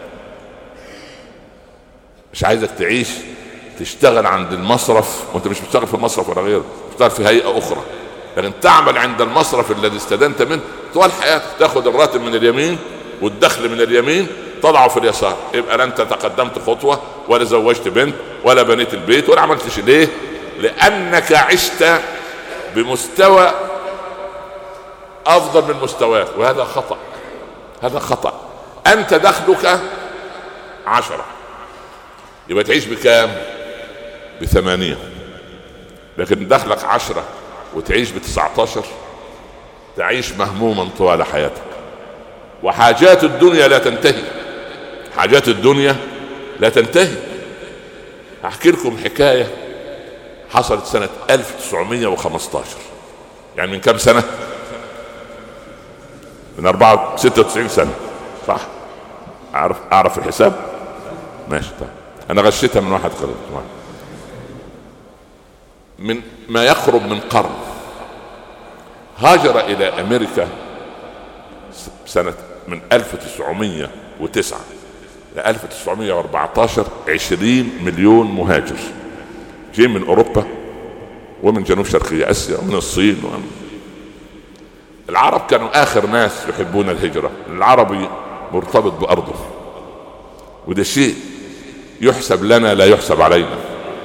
مش عايزك تعيش تشتغل عند المصرف وانت مش بتشتغل في المصرف ولا غيره، بتشتغل في هيئة أخرى، لكن تعمل عند المصرف الذي استدنت منه طوال حياتك، تاخد الراتب من اليمين والدخل من اليمين تضعه في اليسار، يبقى لا انت تقدمت خطوة ولا زوجت بنت ولا بنيت البيت ولا عملت شيء. ليه؟ لأنك عشت بمستوى أفضل من مستواك، وهذا خطأ، هذا خطأ. أنت دخلك عشرة يبقى تعيش بكام؟ بثمانية. لكن دخلك عشرة وتعيش بتسعتاشر تعيش مهموما طوال حياتك. وحاجات الدنيا لا تنتهي، حاجات الدنيا لا تنتهي. أحكي لكم حكاية حصلت سنة ألف وتسعمائة وخمسة عشر، يعني من كم سنة؟ من أربعة ستة وتسعين سنة، صح؟ أعرف أعرف الحساب؟ ماشي. طيب أنا غشيتها من واحد قرن، من ما يقرب من قرن. هاجر إلى أمريكا سنة من ألف وتسعمائة وتسعة ل ألف وتسعمائة وأربعة عشر عشرين مليون مهاجر، جاي من أوروبا ومن جنوب شرقية آسيا ومن الصين. ومن العرب كانوا آخر ناس يحبون الهجرة. العربي مرتبط بأرضه، وده شيء يحسب لنا لا يحسب علينا.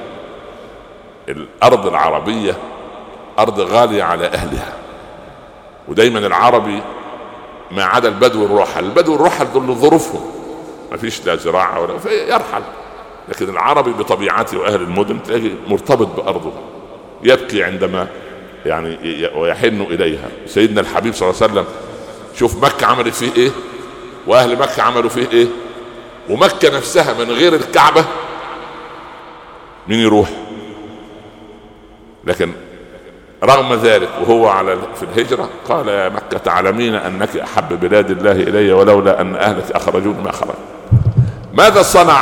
الأرض العربية أرض غالية على أهلها، ودايما العربي ما عدا البدو الرحل، البدو الرحل دول ظروفهم ما فيش لا زراعة ولا يرحل، لكن العربي بطبيعته وأهل المدن تلاقي مرتبط بأرضه، يبكي عندما يعني ويحن إليها. سيدنا الحبيب صلى الله عليه وسلم شوف مكة عملت فيه إيه وأهل مكة عملوا فيه إيه، ومكة نفسها من غير الكعبة مين يروح؟ لكن رغم ذلك وهو على في الهجرة قال يا مكة تعلمين أنك أحب بلاد الله إلي ولولا أن أهلك أخرجون ما خرج. ماذا صنع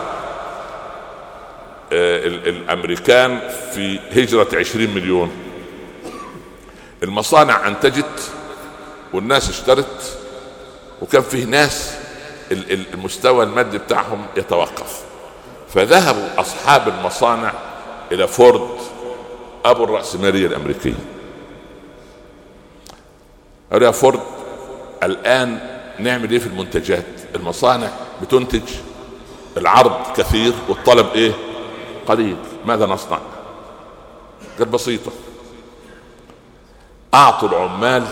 آه الأمريكان في هجرة عشرين مليون؟ المصانع أنتجت والناس اشترت، وكان فيه ناس المستوى المادي بتاعهم يتوقف، فذهبوا أصحاب المصانع إلى فورد أبو الرأسمالية الأمريكية. قالوا يا فورد الآن نعمل إيه في المنتجات؟ المصانع بتنتج، العرض كثير والطلب إيه؟ قليل، ماذا نصنع؟ قال بسيطة، أعطوا العمال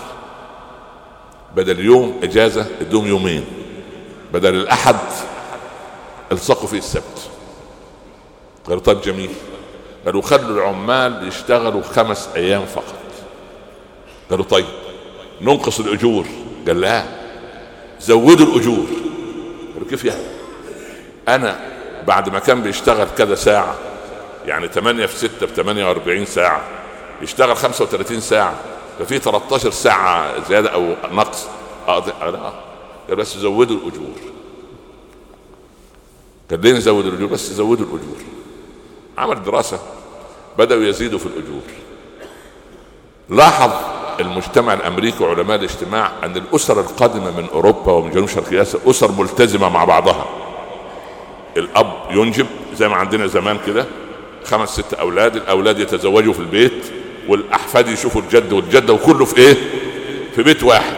بدل يوم إجازة ادوهم يومين، بدل الأحد الصقوا فيه السبت. قالوا طيب جميل. قالوا خلوا العمال يشتغلوا خمس أيام فقط. قالوا طيب ننقص الأجور. قال لا زودوا الأجور. قالوا كيف يعني؟ أنا بعد ما كان بيشتغل كذا ساعة، يعني ثمانية في ستة بثمانية وأربعين ساعة، يشتغل خمسة وثلاثين ساعة، ففي ثلاثة عشر ساعة زيادة أو نقص. قال بس زودوا الأجور. قال ليه نزود الأجور؟ بس زودوا الأجور. عمل دراسة، بدأوا يزيدوا في الأجور. لاحظ المجتمع الأمريكي وعلماء الاجتماع أن الأسر القادمة من أوروبا ومن جنوب شرق آسيا أسر ملتزمة مع بعضها. الأب ينجب زي ما عندنا زمان كده خمس ست أولاد، الأولاد يتزوجوا في البيت والأحفاد يشوفوا الجد والجدة وكله في إيه؟ في بيت واحد.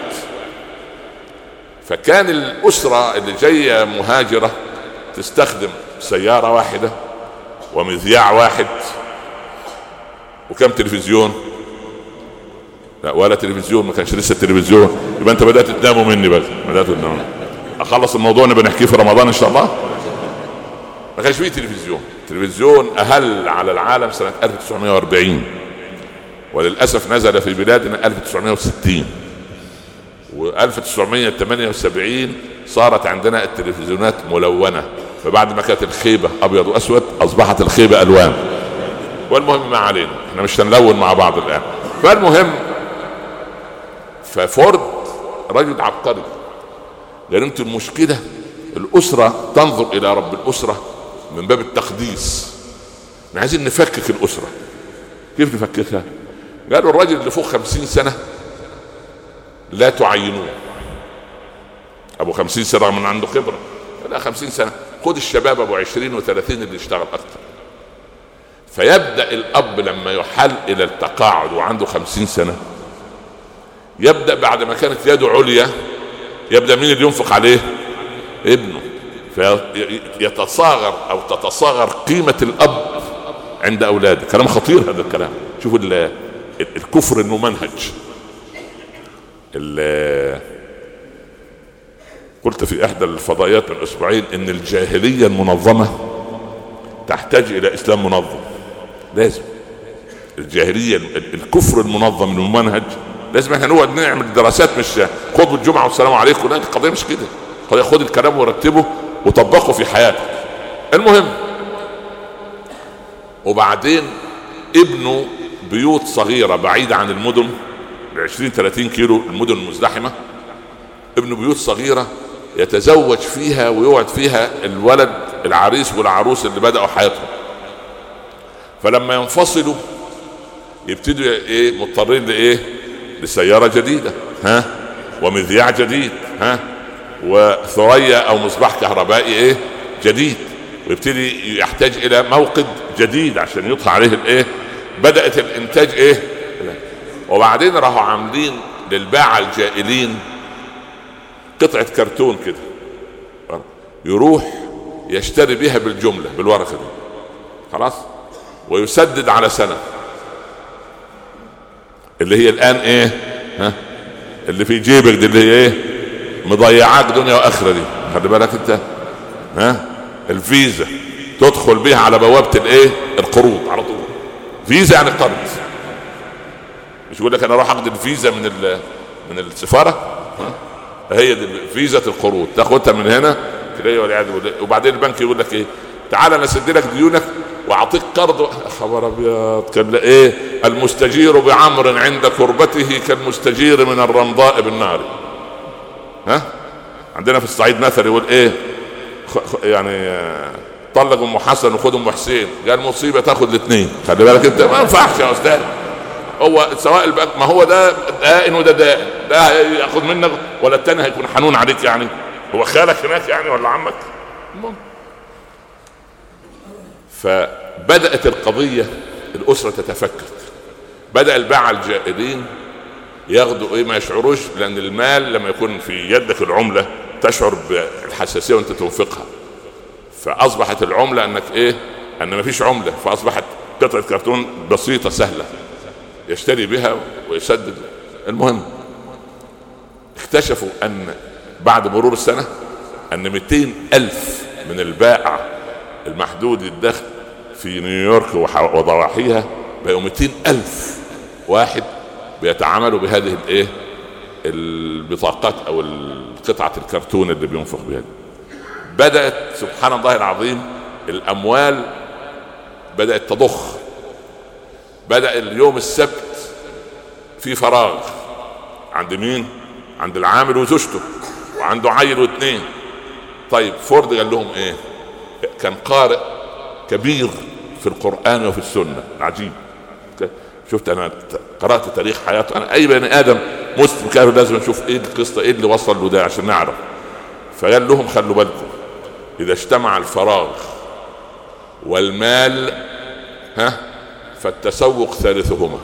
فكان الأسرة اللي جاية مهاجرة تستخدم سيارة واحدة ومذياع واحد وكم تلفزيون؟ لا ولا تلفزيون، ما كانش لسه التلفزيون. يبقى انت بدأت تناموا مني بقى، بدأت تناموا. اخلص الموضوع نبقى نحكيه في رمضان ان شاء الله. ما كانش فيه تلفزيون. التلفزيون اهل على العالم سنة ألف وتسعمائة وأربعين، وللأسف نزل في بلادنا ألف وتسعمائة وستين، و ألف وتسعمائة وثمانية وسبعين صارت عندنا التلفزيونات ملونة فبعد ما كانت الخيبة ابيض واسود اصبحت الخيبة الوان. والمهم ما علينا، احنا مش هنلون مع بعض الان. فالمهم ففورد رجل عبقري، لان انت المشكلة الاسرة تنظر الى رب الاسرة من باب التقديس. احنا عايزين نفكك الاسرة. كيف نفككها؟ قالوا الرجل اللي فوق خمسين سنة لا تعينوه. ابو خمسين سنة من عنده خبرة، لا خمسين سنة خد الشباب ابو عشرين وثلاثين اللي يشتغل اكتر. فيبدأ الاب لما يحل الى التقاعد وعنده خمسين سنة يبدأ بعد ما كانت يده عليا يبدأ مين اللي ينفق عليه؟ ابنه. فيتصاغر او تتصاغر قيمة الاب عند اولاده. كلام خطير هذا الكلام. شوفوا الكفر انه منهج. قلت في احدى الفضائيات من اسبوعين ان الجاهلية المنظمة تحتاج الى اسلام منظم. لازم الجاهلية الكفر المنظم الممنهج لازم احنا نقعد نعمل دراسات، مش خطبة الجمعة والسلام عليكم. لا القضية مش كده. خد الكلام ورتبه وطبقه في حياتك. المهم وبعدين ابنه بيوت صغيرة بعيدة عن المدن بعشرين ثلاثين كيلو، المدن المزدحمة. ابنه بيوت صغيرة يتزوج فيها ويقعد فيها الولد العريس والعروس اللي بدأوا حياتهم. فلما ينفصلوا يبتدوا ايه مضطرين لايه؟ لسيارة جديدة ها ومذياع جديد ها وثريا او مصباح كهربائي ايه جديد، ويبتدي يحتاج الى موقد جديد عشان يطلع عليه الايه. بدأت الانتاج ايه. وبعدين راحوا عاملين للباعة الجائلين قطعة كرتون كده يروح يشتري بها بالجملة بالورقة دي خلاص، ويسدد على سنة اللي هي الان ايه ها اللي في جيبك دي اللي هي ايه مضيعاك دنيا واخرة دي. خلي بالك انت ها الفيزا تدخل بيها على بوابة الايه القروض على طول. فيزا يعني قرض. مش يقول لك انا اروح اخد الفيزا من من السفارة ها؟ هي دي فيزا القروض، تاخدها من هنا تلاقي والعياذ بالله. وبعدين البنك يقول لك ايه تعال انا اسد لك ديونك واعطيك قرض. خبر ابيض. كان ايه المستجير بعمر عند كربته كالمستجير من الرمضاء بالنار. ها عندنا في الصعيد مثل يقول ايه يعني طلق ام حسن وخد ام حسين. قال مصيبه تاخد الاثنين. خلي بالك انت ما ينفعش يا استاذ. هو سواء البنك ما هو ده دائن وده دائن، ده ياخد منك ولا الثاني هيكون حنون عليك يعني. هو خالك هناك يعني ولا عمك؟ فبدأت القضية الأسرة تتفكك. بدأ الباعة الجائلين ياخدوا ايه ما يشعروش، لأن المال لما يكون في يدك العملة تشعر بالحساسية وانت تنفقها. فأصبحت العملة انك ايه ان ما فيش عملة، فأصبحت قطعة كرتون بسيطة سهلة يشتري بها ويسدد. المهم اكتشفوا ان بعد مرور السنة ان مئتين ألف من البائع المحدود الدخل في نيويورك وضواحيها بقوا مئتين ألف واحد بيتعاملوا بهذه الايه البطاقات او القطعة الكرتون اللي بينفق بها. بدأت سبحان الله العظيم الاموال بدأت تضخ. بدأ اليوم السبت في فراغ عند مين؟ عند العامل وزوجته وعنده عيل واثنين. طيب فورد قال لهم ايه؟ كان قارئ كبير في القرآن وفي السنة العجيب. شفت انا قرأت تاريخ حياته. انا اي بني ادم مسلم كان لازم نشوف ايه القصة ايه اللي وصل له ده عشان نعرف. فقال لهم خلوا بالكم اذا اجتمع الفراغ والمال ها فالتسوق ثالثهما.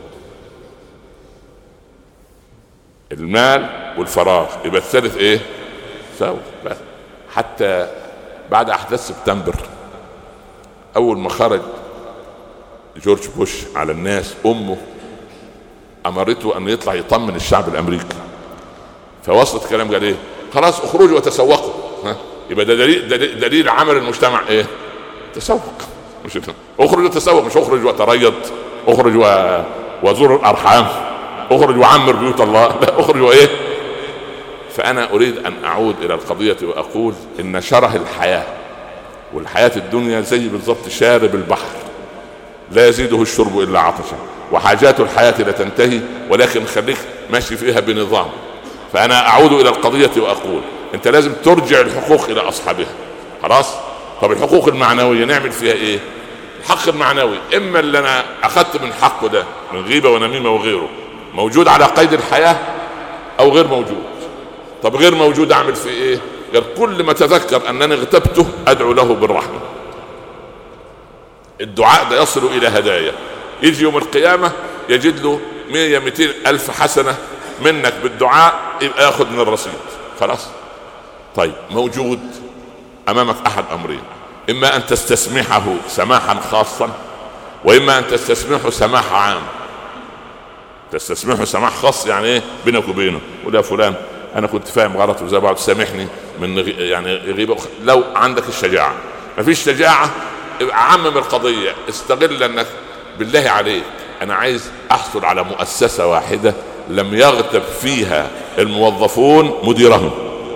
المال والفراغ يبقى الثالث ايه؟ تسوق. بس حتى بعد احداث سبتمبر اول ما خرج جورج بوش على الناس امه امرته ان يطلع يطمن الشعب الامريكي. فوصلت الكلام قال ايه؟ خلاص اخرجوا وتسوقوا. ها يبقى ده دليل, دليل, دليل عمل المجتمع ايه؟ تسوق. مش اخرج وتسوق، مش اخرج وتريض، اخرج و... وزور الارحام، اخرج وعمر بيوت الله. لا اخرج وايه. فانا اريد ان اعود الى القضية واقول ان شره الحياة والحياة الدنيا زي بالضبط شارب البحر لا يزيده الشرب إلا عطشا، وحاجات الحياة لا تنتهي، ولكن خليك ماشي فيها بنظام. فأنا أعود إلى القضية وأقول أنت لازم ترجع الحقوق إلى أصحابها. خلاص؟ طب الحقوق المعنوية نعمل فيها إيه؟ الحق المعنوي إما اللي أنا أخذت من حقه ده من غيبة ونميمة وغيره موجود على قيد الحياة أو غير موجود. طب غير موجود أعمل فيه إيه؟ غير كل ما تذكر أنني اغتبته أدعو له بالرحمة. الدعاء ده يصل إلى هدايا، يجي يوم القيامة يجد له مية مئتين ألف حسنة منك بالدعاء، يبقى ياخذ من الرصيد. خلاص؟ طيب موجود أمامك أحد أمرين، إما أن تستسمحه سماحا خاصا، وإما أن تستسمحه سماح عام. تستسمحه سماح خاص يعني إيه؟ بينك وبينه، ولا فلان أنا كنت فاهم غلط وزي بعض سامحني من غ... يعني غيبة. لو عندك الشجاعة، ما فيش شجاعة عمم القضية، استغل أنك بالله عليك أنا عايز أحصل على مؤسسة واحدة لم يغتب فيها الموظفون مديرهم.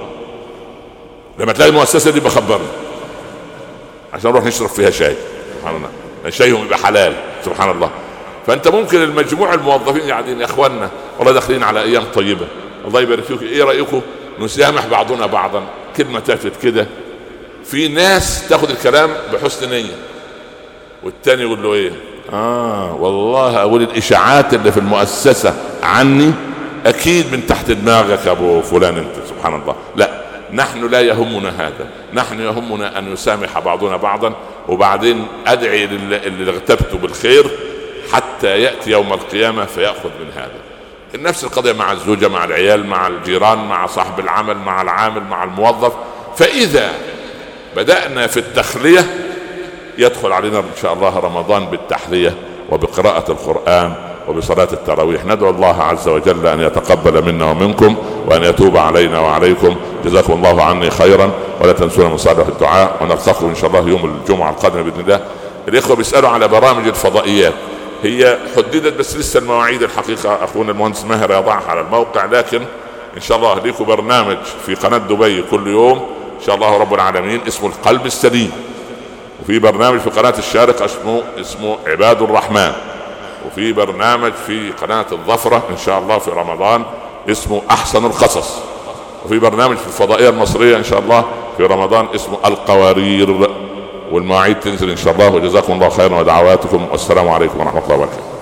لما تلاقي المؤسسة دي بخبرنا عشان نروح نشرب فيها شاي، سبحان الله، شايهم يبقى حلال، سبحان الله. فأنت ممكن المجموع الموظفين قاعدين يا أخوانا والله داخلين على أيام طيبة، الله يبارك فيكم، إيه رأيكم نسامح بعضنا بعضا؟ كلمة تافت كده. في ناس تاخد الكلام بحسن نية، والتاني يقول له إيه؟ آه والله أقول الإشاعات اللي في المؤسسة عني أكيد من تحت دماغك أبو فلان أنت، سبحان الله. لا، نحن لا يهمنا هذا، نحن يهمنا أن يسامح بعضنا بعضا، وبعدين أدعي اللي اغتبته بالخير حتى يأتي يوم القيامة فيأخذ من هذا. نفس القضية مع الزوجة، مع العيال، مع الجيران، مع صاحب العمل، مع العامل، مع الموظف. فإذا بدأنا في التخلية يدخل علينا إن شاء الله رمضان بالتحلية وبقراءة القرآن وبصلاة التراويح. ندعو الله عز وجل أن يتقبل منا ومنكم وأن يتوب علينا وعليكم. جزاكم الله عني خيرا، ولا تنسونا من صالح الدعاء، ونلتقي إن شاء الله يوم الجمعة القادمة بإذن الله. الإخوة بيسألوا على برامج الفضائيات، هي حددت بس لسه المواعيد الحقيقة أخونا المهندس ماهر يضعها على الموقع، لكن إن شاء الله ليكم برنامج في قناة دبي كل يوم إن شاء الله رب العالمين اسمه القلب السليم، وفي برنامج في قناة الشارقة اسمه اسمه عباد الرحمن، وفي برنامج في قناة الظفرة إن شاء الله في رمضان اسمه أحسن القصص، وفي برنامج في الفضائية المصرية إن شاء الله في رمضان اسمه القوارير، والمواعيد تنزل إن شاء الله. وجزاكم الله خيرا ودعواتكم، والسلام عليكم ورحمة الله وبركاته.